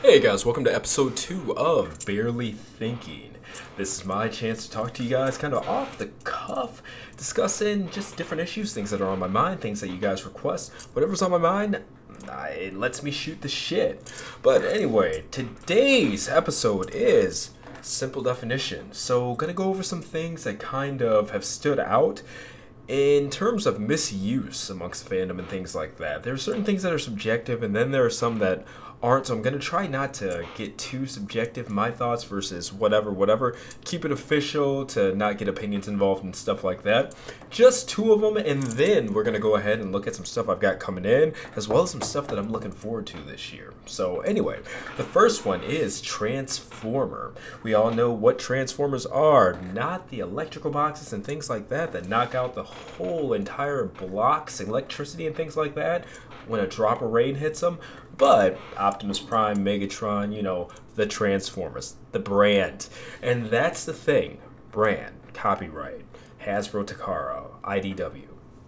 Hey guys, welcome to episode 2 of Barely Thinking. This is my chance to talk to you guys kind of off the cuff, discussing just different issues, things that are on my mind, things that you guys request. Whatever's on my mind, it lets me shoot the shit. But anyway, today's episode is simple definition. So, gonna go over some things that kind of have stood out in terms of misuse amongst fandom and things like that. There are certain things that are subjective, and then there are some that aren't, so I'm going to try not to get too subjective, my thoughts versus whatever. Keep it official to not get opinions involved and stuff like that. Just two of them, and then we're going to go ahead and look at some stuff I've got coming in, as well as some stuff that I'm looking forward to this year. So anyway, the first one is Transformer. We all know what Transformers are, not the electrical boxes and things like that that knock out the whole entire blocks, electricity and things like that when a drop of rain hits them, but Optimus Prime, Megatron, the Transformers, the brand. And that's the thing. Brand, copyright, Hasbro Takara, IDW,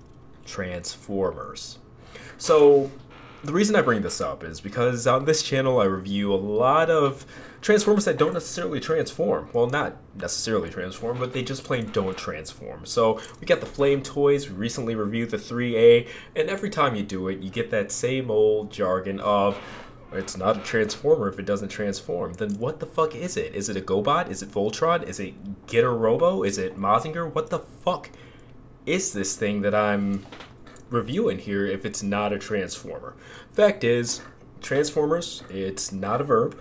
Transformers. So the reason I bring this up is because on this channel I review a lot of Transformers that don't necessarily transform. Well, not necessarily transform, but they just plain don't transform. So we got the Flame toys, we recently reviewed the 3A, and every time you do it, you get that same old jargon of, it's not a Transformer if it doesn't transform. Then what the fuck is it? Is it a GoBot? Is it Voltron? Is it Getter Robo? Is it Mazinger? What the fuck is this thing that I'm reviewing here if it's not a Transformer? Fact is, Transformers, it's not a verb.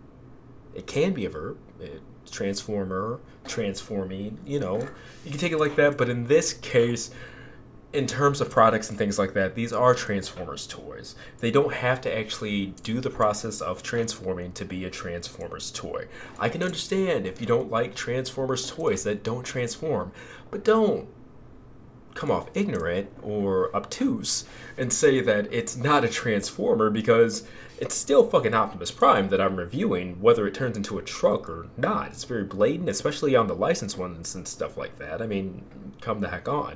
It can be a verb. Transformer, transforming, you can take it like that. But in this case, in terms of products and things like that, these are Transformers toys. They don't have to actually do the process of transforming to be a Transformers toy. I can understand if you don't like Transformers toys that don't transform, but don't come off ignorant or obtuse and say that it's not a Transformer, because it's still fucking Optimus Prime that I'm reviewing, whether it turns into a truck or not. It's very blatant, especially on the licensed ones and stuff like that. I mean, come the heck on,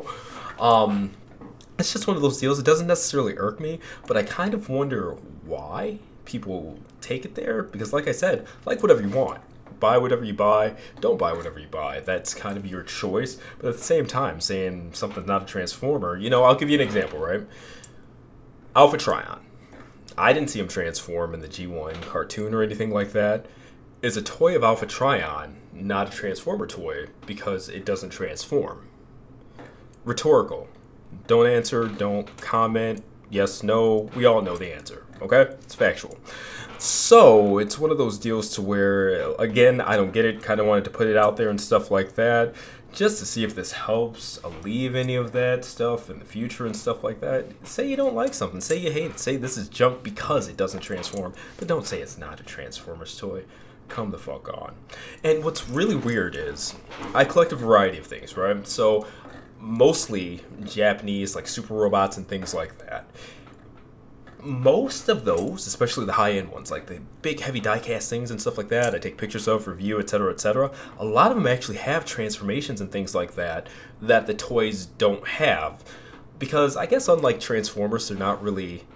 It's just one of those deals. It doesn't necessarily irk me, but I kind of wonder why people take it there, because like I said, like whatever you want. Buy whatever you buy, don't buy whatever you buy. That's kind of your choice. But at the same time, saying something's not a Transformer, I'll give you an example, right? Alpha Trion. I didn't see him transform in the G1 cartoon or anything like that. Is a toy of Alpha Trion not a Transformer toy because it doesn't transform? Rhetorical. Don't answer, don't comment, yes, no. We all know the answer, okay? It's factual. So it's one of those deals to where, again, I don't get it. Kind of wanted to put it out there and stuff like that, just to see if this helps alleviate any of that stuff in the future and stuff like that. Say you don't like something. Say you hate it. Say this is junk because it doesn't transform. But don't say it's not a Transformers toy. Come the fuck on. And what's really weird is I collect a variety of things, right? So mostly Japanese, like super robots and things like that. Most of those, especially the high-end ones, like the big heavy die-cast things and stuff like that, I take pictures of, review, etc., a lot of them actually have transformations and things like that the toys don't have. Because I guess unlike Transformers, they're not really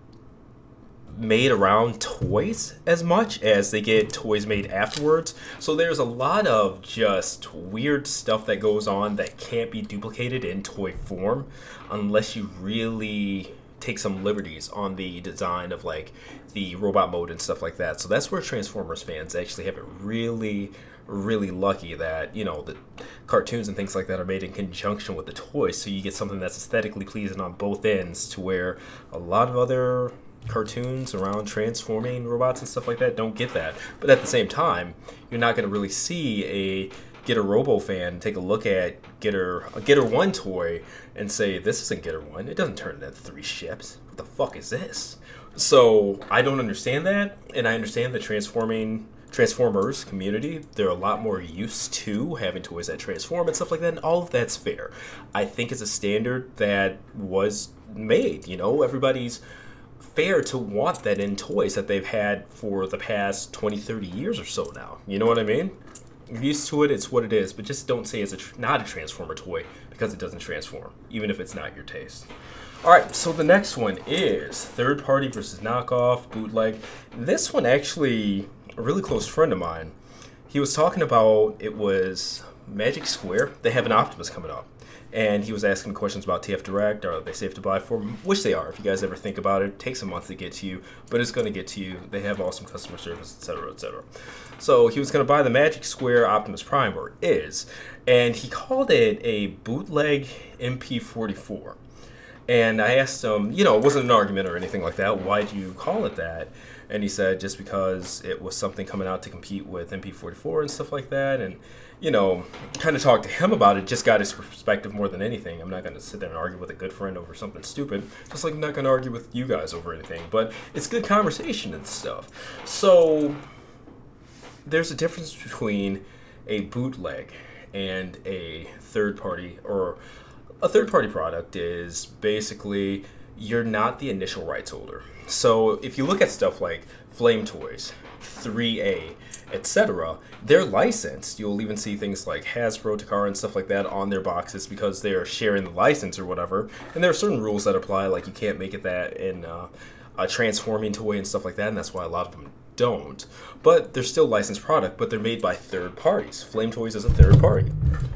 made around toys as much as they get toys made afterwards. So there's a lot of just weird stuff that goes on that can't be duplicated in toy form unless you really take some liberties on the design of like the robot mode and stuff like that. So that's where Transformers fans actually have it really, really lucky that, the cartoons and things like that are made in conjunction with the toys, so you get something that's aesthetically pleasing on both ends, to where a lot of other cartoons around transforming robots and stuff like that don't get that. But at the same time, you're not going to really see a Getter Robo fan take a look at a Getter 1 toy and say, this isn't Getter 1. It doesn't turn into 3 ships. What the fuck is this? So I don't understand that, and I understand the Transformers community. They're a lot more used to having toys that transform and stuff like that, and all of that's fair. I think it's a standard that was made. Everybody's fair to want that in toys that they've had for the past 20, 30 years or so now. You know what I mean? You're used to it, it's what it is, but just don't say it's not a Transformer toy because it doesn't transform, even if it's not your taste. All right, so the next one is third party versus knockoff, bootleg. This one actually, a really close friend of mine, he was talking about it was Magic Square. They have an Optimus coming up. And he was asking questions about TF Direct. Are they safe to buy for them? Which they are. If you guys ever think about it, it takes a month to get to you, but it's going to get to you. They have awesome customer service, etc., etc. So he was going to buy the Magic Square Optimus Prime, or is, and he called it a bootleg MP44. And I asked him, it wasn't an argument or anything like that. Why do you call it that? And he said just because it was something coming out to compete with MP44 and stuff like that. And, kind of talked to him about it, just got his perspective more than anything. I'm not going to sit there and argue with a good friend over something stupid, just like I'm not going to argue with you guys over anything. But it's good conversation and stuff. So there's a difference between a bootleg and a third party, or a third-party product is basically you're not the initial rights holder. So if you look at stuff like Flame Toys, 3A, etc., they're licensed. You'll even see things like Hasbro, Takara, and stuff like that on their boxes because they're sharing the license or whatever. And there are certain rules that apply, like you can't make it that in a transforming toy and stuff like that, and that's why a lot of them don't. But they're still licensed product, but they're made by third parties. Flame Toys is a third party.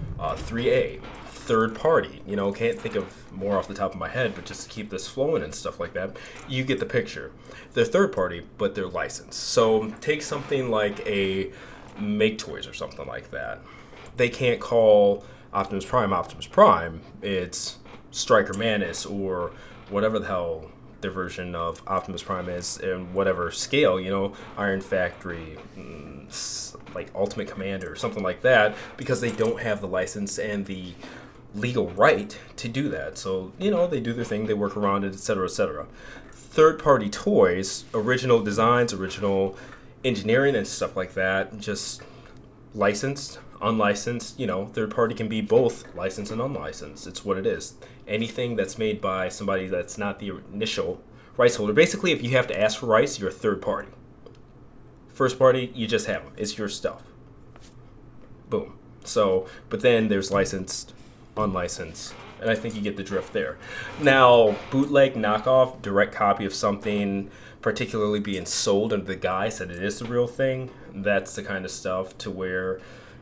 3A, third party. Can't think of more off the top of my head, but just to keep this flowing and stuff like that, you get the picture. They're third party, but they're licensed. So take something like a Make Toys or something like that. They can't call Optimus Prime. It's Striker Manus or whatever the hell their version of Optimus Prime is in whatever scale, Iron Factory, like Ultimate Commander or something like that, because they don't have the license and the legal right to do that. So, they do their thing, they work around it, etc., etc. Third-party toys, original designs, original engineering and stuff like that, just licensed, unlicensed, third-party can be both licensed and unlicensed. It's what it is. Anything that's made by somebody that's not the initial rights holder. Basically, if you have to ask for rights, you're a third party. First party, you just have them. It's your stuff. Boom. So, but then there's licensed, unlicensed, and I think you get the drift there. Now, bootleg, knockoff, direct copy of something particularly being sold under the guise that it is the real thing, that's the kind of stuff to where,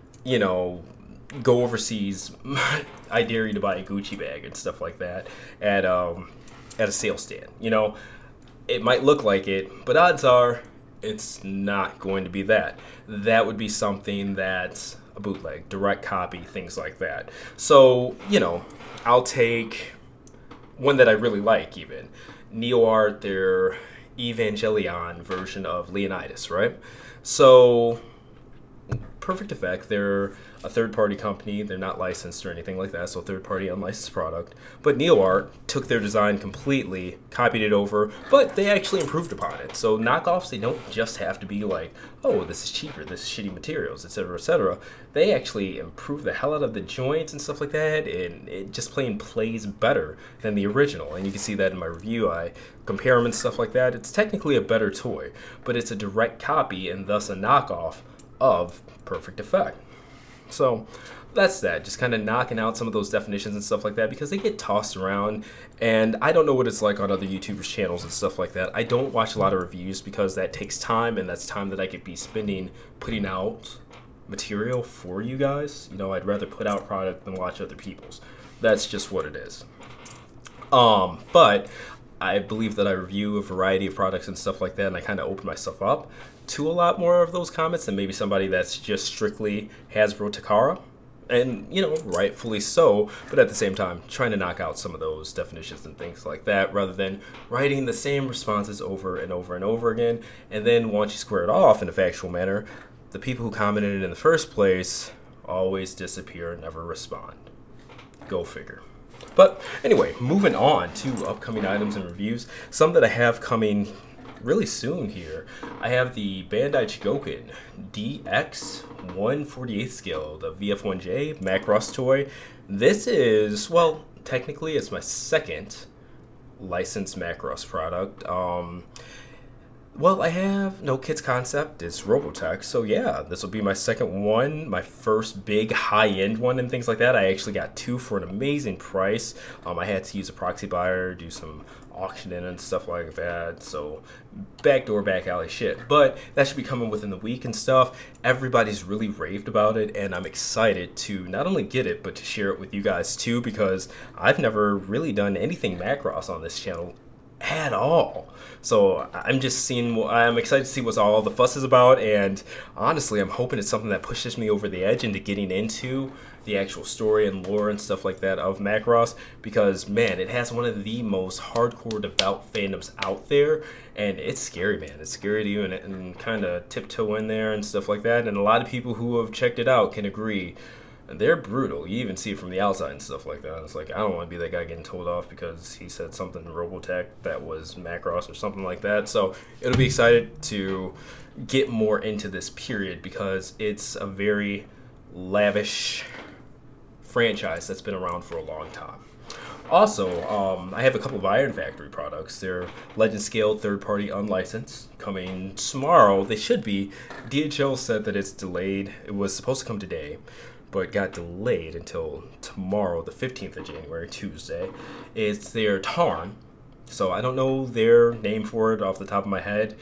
go overseas, I dare you to buy a Gucci bag and stuff like that at a sales stand. It might look like it, but odds are it's not going to be that. That would be something that's a bootleg, direct copy, things like that. So, I'll take one that I really like even. NeoArt, their Evangelion version of Leonidas, right? So, Perfect Effect, they're a third-party company. They're not licensed or anything like that, so third-party unlicensed product. But NeoArt took their design completely, copied it over, but they actually improved upon it. So knockoffs, they don't just have to be like, oh, this is cheaper, this is shitty materials, etc., etc. They actually improve the hell out of the joints and stuff like that, and it just plain plays better than the original. And you can see that in my review. I compare them and stuff like that. It's technically a better toy, but it's a direct copy and thus a knockoff of Perfect Effect. So that's that, just kind of knocking out some of those definitions and stuff like that, because they get tossed around, and I don't know what it's like on other YouTubers' channels and stuff like that. I don't watch a lot of reviews because that takes time, and that's time that I could be spending putting out material for you guys. I'd rather put out product than watch other people's. That's just what it is. But I believe that I review a variety of products and stuff like that, and I kind of open myself up to a lot more of those comments than maybe somebody that's just strictly Hasbro, Takara. And, rightfully so, but at the same time, trying to knock out some of those definitions and things like that, rather than writing the same responses over and over and over again. And then once you square it off in a factual manner, the people who commented in the first place always disappear and never respond. Go figure. But anyway, moving on to upcoming items and reviews. Some that I have coming really soon here. I have the Bandai Chigoken DX 1/48 scale, the VF1J Macross toy. This is, well, technically it's my second licensed Macross product. Well, I have No Kids Concept. It's Robotech. So, yeah, this will be my second one, my first big high end one, and things like that. I actually got two for an amazing price. I had to use a proxy buyer, do some auctioning and stuff like that. So, backdoor, back alley shit. But that should be coming within the week and stuff. Everybody's really raved about it, and I'm excited to not only get it, but to share it with you guys too, because I've never really done anything Macross on this channel at all. So I'm excited to see what all the fuss is about, and honestly, I'm hoping it's something that pushes me over the edge into getting into the actual story and lore and stuff like that of Macross, because man, it has one of the most hardcore devout fandoms out there, and it's scary, man. It's scary to you and kind of tiptoe in there and stuff like that, and a lot of people who have checked it out can agree. They're brutal. You even see it from the outside and stuff like that. It's like, I don't want to be that guy getting told off because he said something to Robotech that was Macross or something like that. So it'll be excited to get more into this period because it's a very lavish franchise that's been around for a long time. Also, I have a couple of Iron Factory products. They're Legend Scale third-party unlicensed, coming tomorrow. They should be. DHL said that it's delayed. It was supposed to come today, but got delayed until tomorrow, the 15th of January, Tuesday. It's their Tarn. So I don't know their name for it off the top of my head.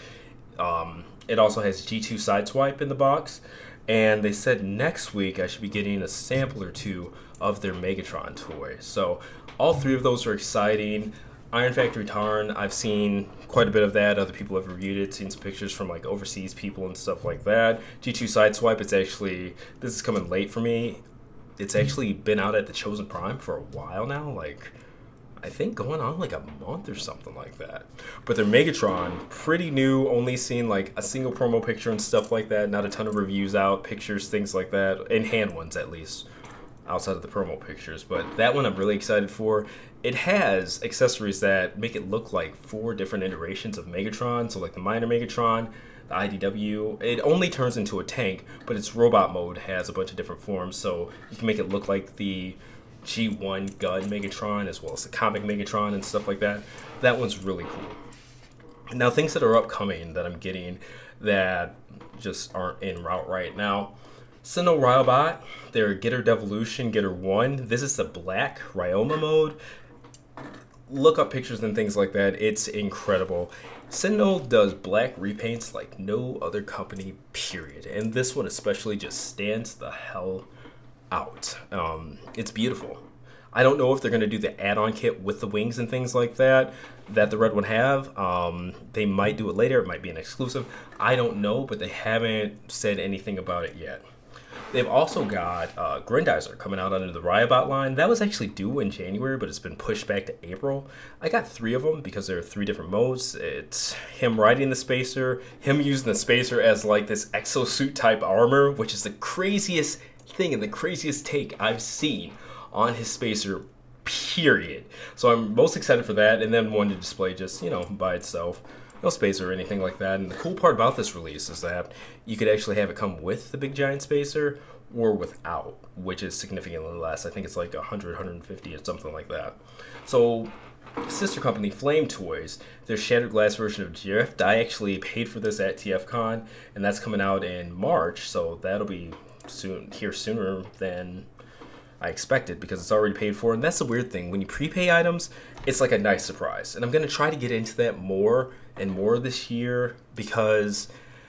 It also has G2 Sideswipe in the box. And they said next week I should be getting a sample or two of their Megatron toy. So all three of those are exciting. Iron Factory Tarn, I've seen quite a bit of that. Other people have reviewed it, seen some pictures from like overseas people and stuff like that. G2 Sideswipe, this is coming late for me. It's actually been out at the Chosen Prime for a while now, like I think going on like a month or something like that. But their Megatron, pretty new, only seen like a single promo picture and stuff like that. Not a ton of reviews out, pictures, things like that, in hand ones at least, outside of the promo pictures. But that one I'm really excited for. It has accessories that make it look like 4 different iterations of Megatron. So like the minor Megatron, the IDW, it only turns into a tank, but its robot mode has a bunch of different forms. So you can make it look like the G1 gun Megatron as well as the comic Megatron and stuff like that. That one's really cool. Now, things that are upcoming that I'm getting that just aren't en route right now. Sinnoh Ryobot, their Getter Devolution, Getter 1. This is the black Ryoma mode. Look up pictures and things like that. It's incredible. Sinnoh does black repaints like no other company, period. And this one especially just stands the hell out. It's beautiful. I don't know if they're going to do the add-on kit with the wings and things like that the red one have. They might do it later. It might be an exclusive. I don't know, but they haven't said anything about it yet. They've also got Grendizer coming out under the Ryobot line. That was actually due in January, but it's been pushed back to April. I got 3 of them because there are 3 different modes. It's him riding the spacer, him using the spacer as like this exosuit type armor, which is the craziest thing and the craziest take I've seen on his spacer, period. So I'm most excited for that, and then one to display just, by itself. No spacer or anything like that. And the cool part about this release is that you could actually have it come with the big giant spacer or without, which is significantly less. I think it's like 100, 150 or something like that. So sister company Flame Toys, their Shattered Glass version of Drift, I actually paid for this at TFCon, and that's coming out in March, so that'll be sooner than I expected because it's already paid for. And that's the weird thing. When you prepay items, it's like a nice surprise. And I'm going to try to get into that more and more this year because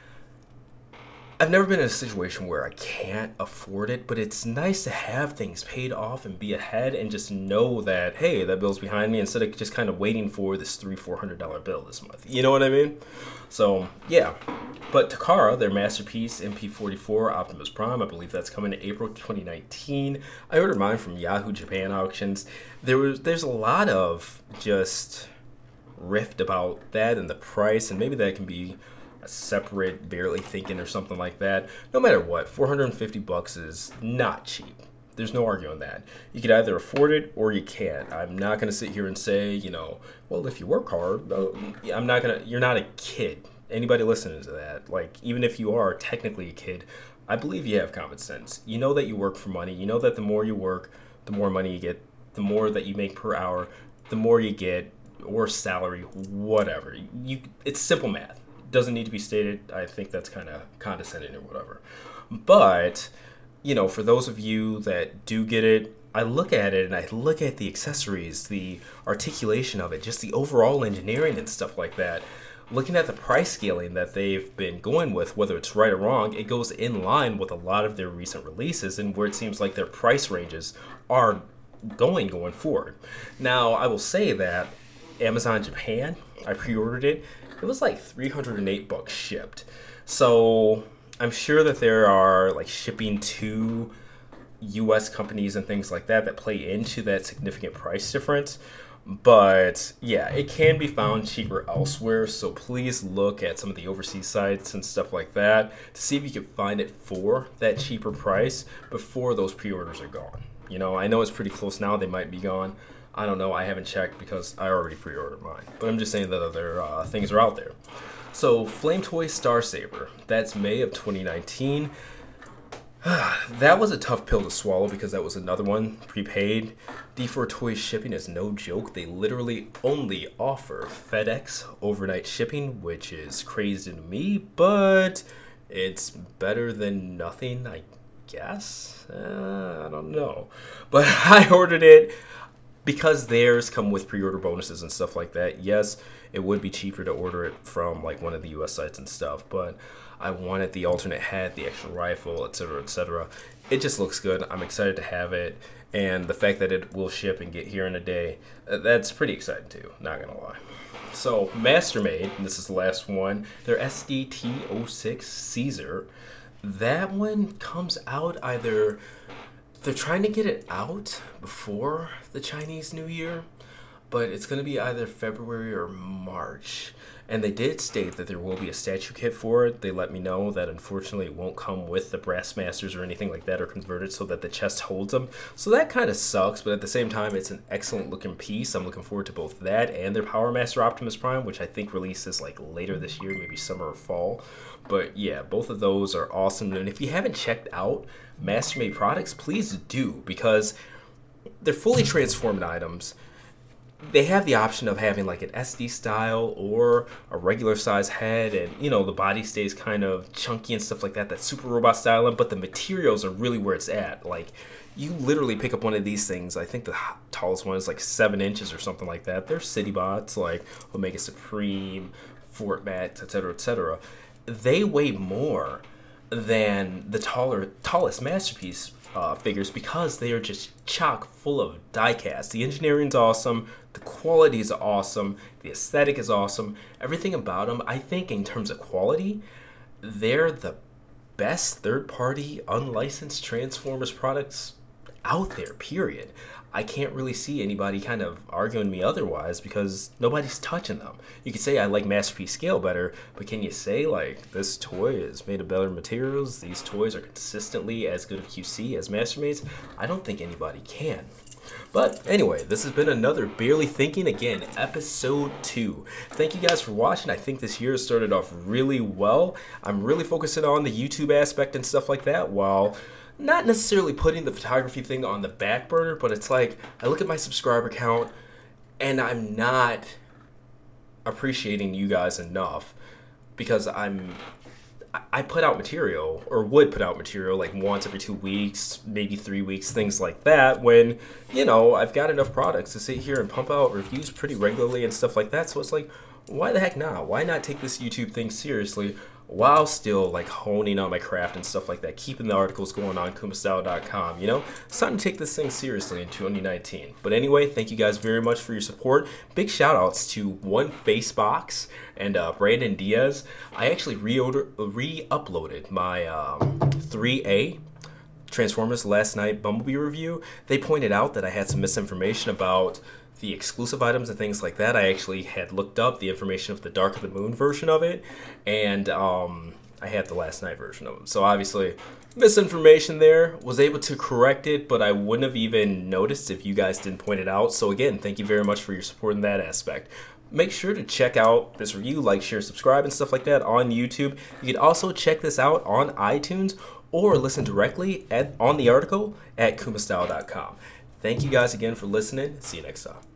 I've never been in a situation where I can't afford it, but it's nice to have things paid off and be ahead and just know that, hey, that bill's behind me instead of just kind of waiting for this $300-400 bill this month. You know what I mean? So, yeah. But Takara, their masterpiece, MP44 Optimus Prime, I believe that's coming in April 2019. I ordered mine from Yahoo Japan Auctions. There's a lot of just rift about that and the price, and maybe that can be a separate barely thinking or something like that. No matter what, $450 is not cheap. There's no arguing that. You could either afford it or you can't. I'm not going to sit here and say, well, if you work hard, you're not a kid. Anybody listening to that, like, even if you are technically a kid, I believe you have common sense. You know that you work for money. You know that the more you work, the more money you get, the more that you make per hour, the more you get, or salary, whatever. It's simple math. doesn't need to be stated. I think that's kind of condescending or whatever. But, for those of you that do get it, I look at it and I look at the accessories, the articulation of it, just the overall engineering and stuff like that. Looking at the price scaling that they've been going with, whether it's right or wrong, it goes in line with a lot of their recent releases and where it seems like their price ranges are going forward. Now, I will say that Amazon Japan, I pre-ordered it. It was like $308 shipped. So I'm sure that there are like shipping to US companies and things like that play into that significant price difference. But yeah, it can be found cheaper elsewhere. So please look at some of the overseas sites and stuff like that to see if you can find it for that cheaper price before those pre-orders are gone. I know it's pretty close now. They might be gone. I don't know. I haven't checked because I already pre-ordered mine. But I'm just saying that other things are out there. So Flame Toy Star Saber. That's May of 2019. That was a tough pill to swallow because that was another one prepaid. D4 Toys shipping is no joke. They literally only offer FedEx overnight shipping, which is crazy to me, but it's better than nothing, I guess. I don't know. But I ordered it because theirs come with pre-order bonuses and stuff like that. Yes, it would be cheaper to order it from like one of the US sites and stuff, but I wanted the alternate head, the extra rifle, etc., etc. It just looks good. I'm excited to have it, and the fact that it will ship and get here in a day, that's pretty exciting too, not gonna lie. So Mastermade, and this is the last one, their SDT-06 Caesar. That one comes out either, they're trying to get it out before the Chinese New Year, but it's going to be either February or March. And they did state that there will be a statue kit for it. They let me know that unfortunately it won't come with the brass masters or anything like that or converted so that the chest holds them. So that kind of sucks, but at the same time, it's an excellent looking piece. I'm looking forward to both that and their Power Master Optimus Prime, which I think releases like later this year, maybe summer or fall. But yeah, both of those are awesome. And if you haven't checked out Mastermade products, please do, because they're fully transformed items. They have the option of having like an SD style or a regular size head, and the body stays kind of chunky and stuff like that, that super robot style, but the materials are really where it's at. Like, you literally pick up one of these things, I think the tallest one is like 7 inches or something like that. They're city bots like Omega Supreme, Fort Max, etc., etc. They weigh more than the tallest Masterpiece figures because they are just chock full of die-cast. The engineering's awesome, the quality is awesome, the aesthetic is awesome, everything about them. I think in terms of quality, they're the best third-party unlicensed Transformers products out there, period. I can't really see anybody kind of arguing me otherwise because nobody's touching them. You could say I like Masterpiece Scale better, but can you say like this toy is made of better materials, these toys are consistently as good of QC as Mastermaids? I don't think anybody can. But anyway, this has been another Barely Thinking, again, episode 2. Thank you guys for watching. I think this year started off really well. I'm really focusing on the YouTube aspect and stuff like that, while not necessarily putting the photography thing on the back burner, but it's like I look at my subscriber count and I'm not appreciating you guys enough because I put out material, or would put out material like once every 2 weeks, maybe 3 weeks, things like that, when I've got enough products to sit here and pump out reviews pretty regularly and stuff like that. So it's like, why the heck not? Why not take this YouTube thing seriously while still like honing on my craft and stuff like that, keeping the articles going on kumastyle.com? It's time to take this thing seriously in 2019. But anyway, thank you guys very much for your support. Big shout outs to One Facebox and Brandon Diaz. I actually re-uploaded my 3A Transformers Last Night Bumblebee review. They pointed out that I had some misinformation about the exclusive items and things like that. I actually had looked up the information of the Dark of the Moon version of it, and I had the Last Night version of them. So obviously, misinformation there. Was able to correct it, but I wouldn't have even noticed if you guys didn't point it out. So again, thank you very much for your support in that aspect. Make sure to check out this review, like, share, subscribe, and stuff like that on YouTube. You can also check this out on iTunes or listen directly on the article at kumastyle.com. Thank you guys again for listening. See you next time.